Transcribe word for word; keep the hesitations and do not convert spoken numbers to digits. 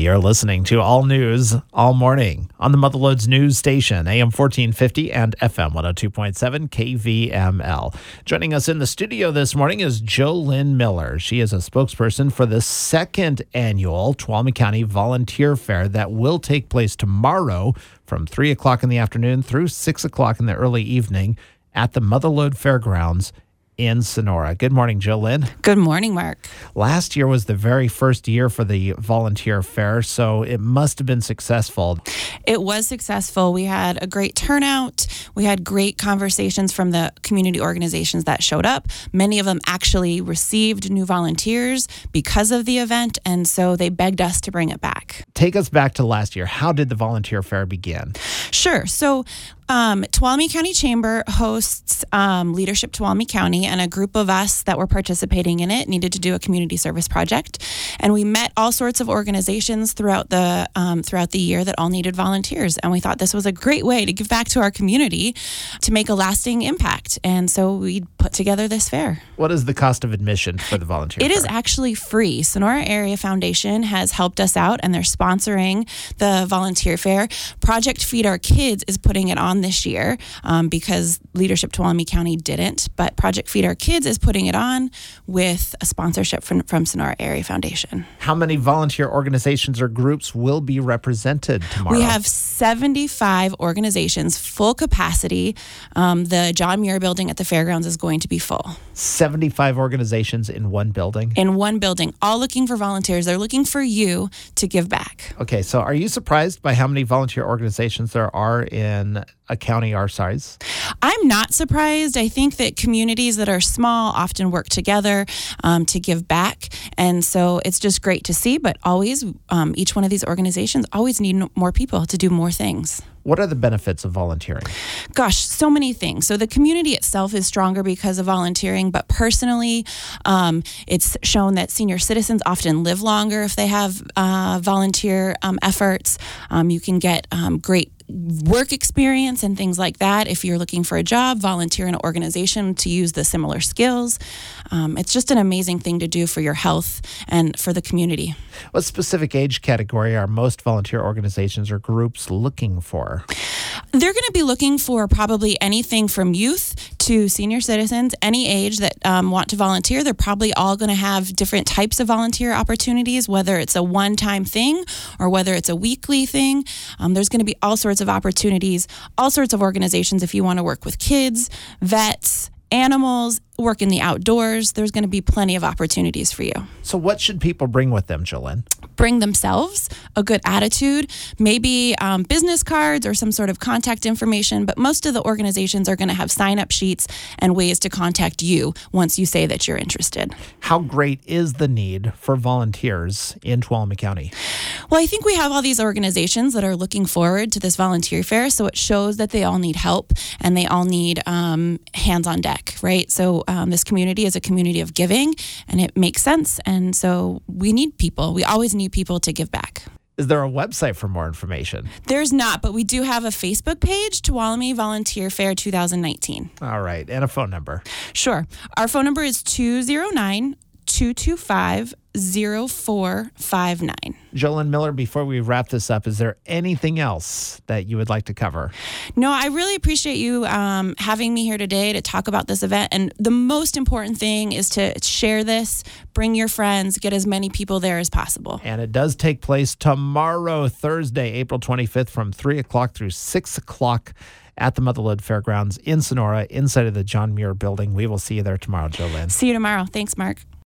You're listening to All News All Morning on the Motherlodes News Station, A M fourteen fifty and F M one oh two point seven K V M L. Joining us in the studio this morning is JoLynn Miller. She is a spokesperson for the second annual Tuolumne County Volunteer Fair that will take place tomorrow from three o'clock in the afternoon through six o'clock in the early evening at the Motherlode Fairgrounds in Sonora. Good morning, JoLynn. Good morning, Mark. Last year was the very first year for the volunteer fair, so it must have been successful. It was successful. We had a great turnout. We had great conversations from the community organizations that showed up. Many of them actually received new volunteers because of the event, and so they begged us to bring it back. Take us back to last year. How did the volunteer fair begin? Sure. So Um, Tuolumne County Chamber hosts um, Leadership Tuolumne County, and a group of us that were participating in it needed to do a community service project. And we met all sorts of organizations throughout the um, throughout the year that all needed volunteers. And we thought this was a great way to give back to our community to make a lasting impact. And so we put together this fair. What is the cost of admission for the volunteer It fair? is actually free. Sonora Area Foundation has helped us out, and they're sponsoring the volunteer fair. Project Feed Our Kids is putting it on this year um, because Leadership Tuolumne County didn't, but Project Feed Our Kids is putting it on with a sponsorship from, from Sonora Area Foundation. How many volunteer organizations or groups will be represented tomorrow? We have seventy-five organizations, full capacity. Um, the John Muir building at the fairgrounds is going to be full. seventy-five organizations in one building? In one building, all looking for volunteers. They're looking for you to give back. Okay, so are you surprised by how many volunteer organizations there are in a county our size? I'm not surprised. I think that communities that are small often work together um, to give back. And so it's just great to see. But always, um, each one of these organizations always need no- more people to do more things. What are the benefits of volunteering? Gosh, so many things. So the community itself is stronger because of volunteering, but personally, um, it's shown that senior citizens often live longer if they have uh, volunteer um, efforts. Um, you can get um, great work experience and things like that. If you're looking for a job, volunteer in an organization to use the similar skills. Um, it's just an amazing thing to do for your health and for the community. What specific age category are most volunteer organizations or groups looking for? They're going to be looking for probably anything from youth to senior citizens, any age that um, want to volunteer. They're probably all going to have different types of volunteer opportunities, whether it's a one-time thing or whether it's a weekly thing. Um, there's going to be all sorts of opportunities, all sorts of organizations if you want to work with kids, vets, animals, work in the outdoors. There's going to be plenty of opportunities for you. So what should people bring with them, JoLynn? Bring themselves, a good attitude, maybe um, business cards or some sort of contact information, but most of the organizations are going to have sign-up sheets and ways to contact you once you say that you're interested. How great is the need for volunteers in Tuolumne County? Well, I think we have all these organizations that are looking forward to this volunteer fair, so it shows that they all need help and they all need um, hands on deck, right? So um, this community is a community of giving, and it makes sense, and so we need people. We always need people to give back. Is there a website for more information? There's not, but we do have a Facebook page, Tuolumne Volunteer Fair twenty nineteen. All right, and a phone number. Sure. Our phone number is two oh nine, two two five, oh four five nine. JoLynn Miller, before we wrap this up, is there anything else that you would like to cover? No, I really appreciate you um, having me here today to talk about this event. And the most important thing is to share this, bring your friends, get as many people there as possible. And it does take place tomorrow, Thursday, April twenty-fifth, from three o'clock through six o'clock at the Motherlode Fairgrounds in Sonora, inside of the John Muir building. We will see you there tomorrow, JoLynn. See you tomorrow. Thanks, Mark.